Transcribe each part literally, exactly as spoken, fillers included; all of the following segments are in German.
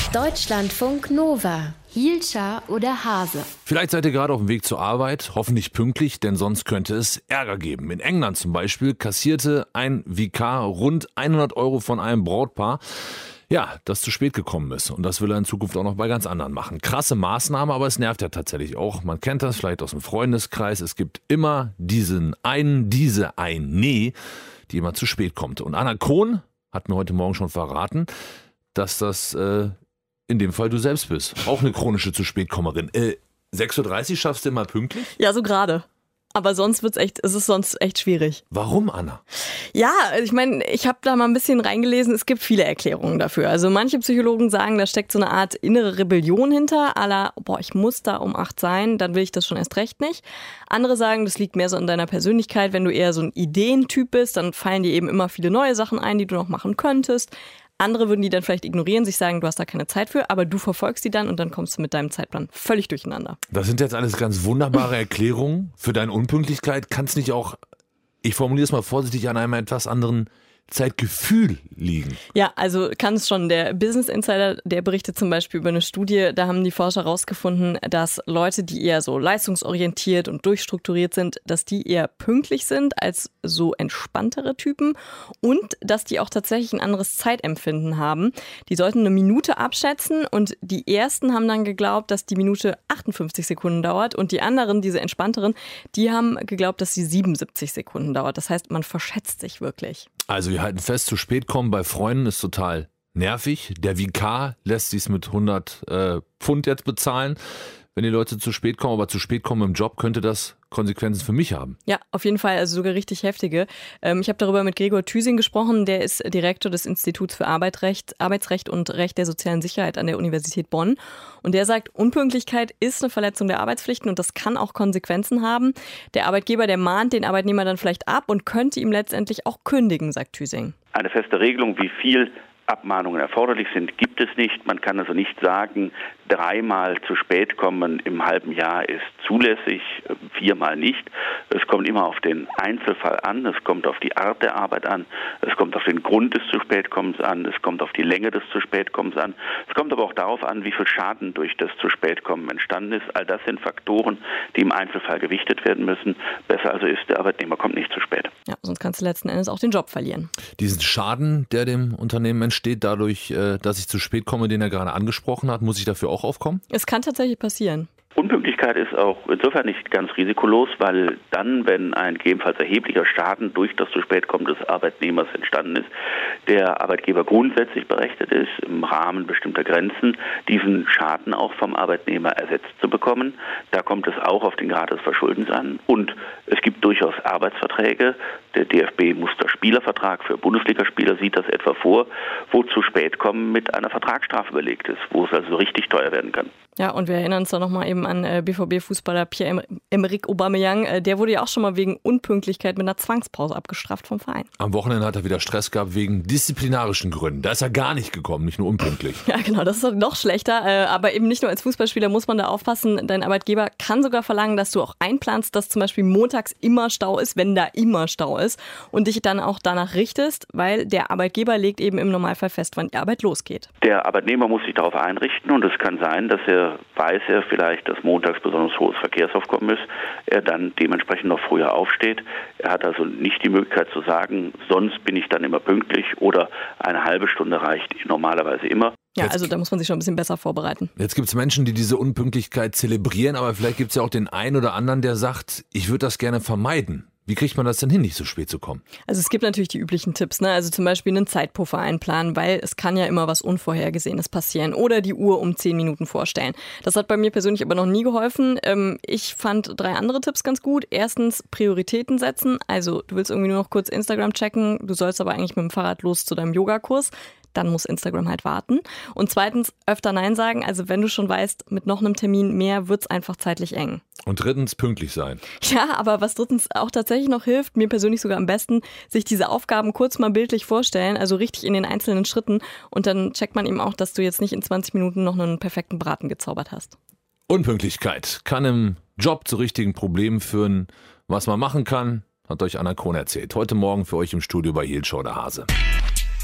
Deutschlandfunk Nova. Hielscher oder Hase? Vielleicht seid ihr gerade auf dem Weg zur Arbeit, hoffentlich pünktlich, denn sonst könnte es Ärger geben. In England zum Beispiel kassierte ein Vikar rund hundert Euro von einem Brautpaar, ja, das zu spät gekommen ist. Und das will er in Zukunft auch noch bei ganz anderen machen. Krasse Maßnahme, aber es nervt ja tatsächlich auch. Man kennt das vielleicht aus dem Freundeskreis. Es gibt immer diesen einen, diese ein Nee, die immer zu spät kommt. Und Anna Kohn hat mir heute Morgen schon verraten, dass das äh, in dem Fall du selbst bist. Auch eine chronische Zu-Spät-Kommerin. Äh, sechs Uhr dreißig schaffst du immer pünktlich? Ja, so gerade. Aber sonst wird's echt, es ist sonst echt schwierig. Warum, Anna? Ja, ich meine, ich habe da mal ein bisschen reingelesen. Es gibt viele Erklärungen dafür. Also manche Psychologen sagen, da steckt so eine Art innere Rebellion hinter. À la, boah, ich muss da um acht sein, dann will ich das schon erst recht nicht. Andere sagen, das liegt mehr so an deiner Persönlichkeit. Wenn du eher so ein Ideentyp bist, dann fallen dir eben immer viele neue Sachen ein, die du noch machen könntest. Andere würden die dann vielleicht ignorieren, sich sagen, du hast da keine Zeit für, aber du verfolgst die dann und dann kommst du mit deinem Zeitplan völlig durcheinander. Das sind jetzt alles ganz wunderbare Erklärungen für deine Unpünktlichkeit. Kann es nicht auch, ich formuliere es mal vorsichtig, an einem etwas anderen Zeitgefühl liegen? Ja, also kann es schon. Der Business Insider, der berichtet zum Beispiel über eine Studie, da haben die Forscher herausgefunden, dass Leute, die eher so leistungsorientiert und durchstrukturiert sind, dass die eher pünktlich sind als so entspanntere Typen und dass die auch tatsächlich ein anderes Zeitempfinden haben. Die sollten eine Minute abschätzen und die ersten haben dann geglaubt, dass die Minute achtundfünfzig Sekunden dauert und die anderen, diese entspannteren, die haben geglaubt, dass sie siebenundsiebzig Sekunden dauert. Das heißt, man verschätzt sich wirklich. Also wir halten fest, zu spät kommen bei Freunden ist total nervig. Der Vikar lässt sich mit hundert äh, Pfund jetzt bezahlen, wenn die Leute zu spät kommen. Aber zu spät kommen im Job könnte das Konsequenzen für mich haben. Ja, auf jeden Fall, also sogar richtig heftige. Ähm, ich habe darüber mit Gregor Thüsing gesprochen, der ist Direktor des Instituts für Arbeitsrecht, Arbeitsrecht und Recht der sozialen Sicherheit an der Universität Bonn. Und der sagt, Unpünktlichkeit ist eine Verletzung der Arbeitspflichten und das kann auch Konsequenzen haben. Der Arbeitgeber, der mahnt den Arbeitnehmer dann vielleicht ab und könnte ihm letztendlich auch kündigen, sagt Thüsing. Eine feste Regelung, wie viel Abmahnungen erforderlich sind, gibt es nicht. Man kann also nicht sagen, dreimal zu spät kommen im halben Jahr ist zulässig, viermal nicht. Es kommt immer auf den Einzelfall an, es kommt auf die Art der Arbeit an, es kommt auf den Grund des zu Spätkommens an, es kommt auf die Länge des zu Spätkommens an. Es kommt aber auch darauf an, wie viel Schaden durch das zu Spätkommen entstanden ist. All das sind Faktoren, die im Einzelfall gewichtet werden müssen. Besser also ist, der Arbeitnehmer kommt nicht zu spät. Ja, sonst kannst du letzten Endes auch den Job verlieren. Diesen Schaden, der dem Unternehmen entsteht dadurch, dass ich zu spät komme, den er gerade angesprochen hat, muss ich dafür auch aufkommen? Es kann tatsächlich passieren. Unpünktlichkeit ist auch insofern nicht ganz risikolos, weil dann, wenn ein gegebenenfalls erheblicher Schaden durch das zu spät kommen des Arbeitnehmers entstanden ist, der Arbeitgeber grundsätzlich berechtigt ist, im Rahmen bestimmter Grenzen diesen Schaden auch vom Arbeitnehmer ersetzt zu bekommen. Da kommt es auch auf den Grad des Verschuldens an. Und es gibt durchaus Arbeitsverträge. Der D F B-Musterspielervertrag für Bundesligaspieler sieht das etwa vor, wo zu spät kommen mit einer Vertragsstrafe belegt ist, wo es also richtig teuer werden kann. Ja, und wir erinnern uns da nochmal eben an B V B-Fußballer Pierre-Emerick Aubameyang. Der wurde ja auch schon mal wegen Unpünktlichkeit mit einer Zwangspause abgestraft vom Verein. Am Wochenende hat er wieder Stress gehabt wegen disziplinarischen Gründen. Da ist er gar nicht gekommen, nicht nur unpünktlich. Ja, genau, das ist noch schlechter. Aber eben nicht nur als Fußballspieler muss man da aufpassen. Dein Arbeitgeber kann sogar verlangen, dass du auch einplanst, dass zum Beispiel montags immer Stau ist, wenn da immer Stau ist. Und dich dann auch danach richtest, weil der Arbeitgeber legt eben im Normalfall fest, wann die Arbeit losgeht. Der Arbeitnehmer muss sich darauf einrichten und es kann sein, dass er weiß er vielleicht, dass montags besonders hohes Verkehrsaufkommen ist, er dann dementsprechend noch früher aufsteht. Er hat also nicht die Möglichkeit zu sagen, sonst bin ich dann immer pünktlich oder eine halbe Stunde reicht normalerweise immer. Ja, also da muss man sich schon ein bisschen besser vorbereiten. Jetzt gibt es Menschen, die diese Unpünktlichkeit zelebrieren, aber vielleicht gibt es ja auch den einen oder anderen, der sagt, ich würde das gerne vermeiden. Wie kriegt man das denn hin, nicht so spät zu kommen? Also es gibt natürlich die üblichen Tipps, ne? Also zum Beispiel einen Zeitpuffer einplanen, weil es kann ja immer was Unvorhergesehenes passieren oder die Uhr um zehn Minuten vorstellen. Das hat bei mir persönlich aber noch nie geholfen. Ich fand drei andere Tipps ganz gut. Erstens Prioritäten setzen. Also du willst irgendwie nur noch kurz Instagram checken, du sollst aber eigentlich mit dem Fahrrad los zu deinem Yogakurs. Dann muss Instagram halt warten. Und zweitens, öfter Nein sagen. Also wenn du schon weißt, mit noch einem Termin mehr wird's einfach zeitlich eng. Und drittens, pünktlich sein. Ja, aber was drittens auch tatsächlich noch hilft, mir persönlich sogar am besten, sich diese Aufgaben kurz mal bildlich vorstellen, also richtig in den einzelnen Schritten. Und dann checkt man eben auch, dass du jetzt nicht in zwanzig Minuten noch einen perfekten Braten gezaubert hast. Unpünktlichkeit kann im Job zu richtigen Problemen führen. Was man machen kann, hat euch Anna Kohn erzählt. Heute Morgen für euch im Studio bei Hielscher oder Hase.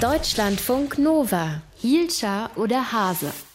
Deutschlandfunk Nova. Hielscher oder Hase?